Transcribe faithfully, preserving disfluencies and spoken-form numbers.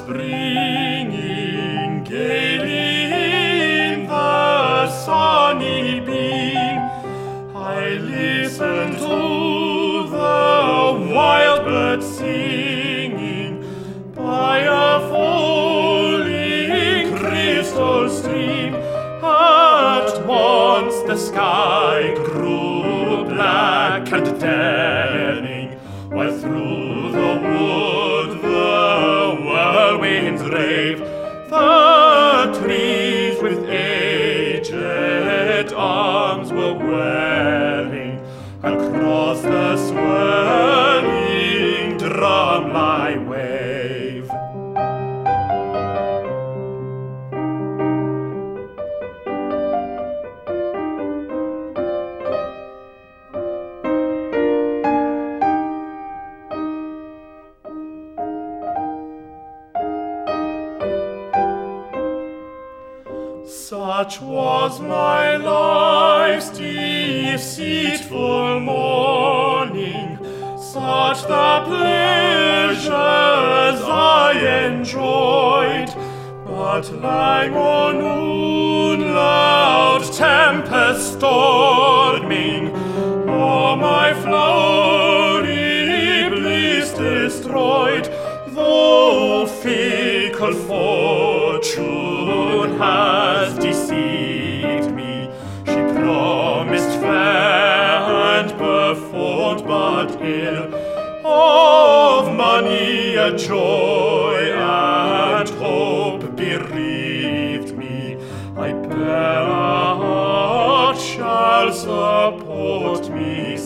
springing gaily in the sunny beam. I listen to the wild birds singing by a falling crystal stream. At once the sky grew black and daring, while through the wood the whirlwinds rave. The trees with aged arms were wearing across the swirling drum-like wave. Such was my life's deceitful morning, such the pleasures I enjoyed. But lang or noon, loud tempest storming, all my flowery bliss destroyed. Though fickle fortune has deceived me, she promised fair and performed but ill. Of money a joy and hope bereaved me. I bear a heart shall support me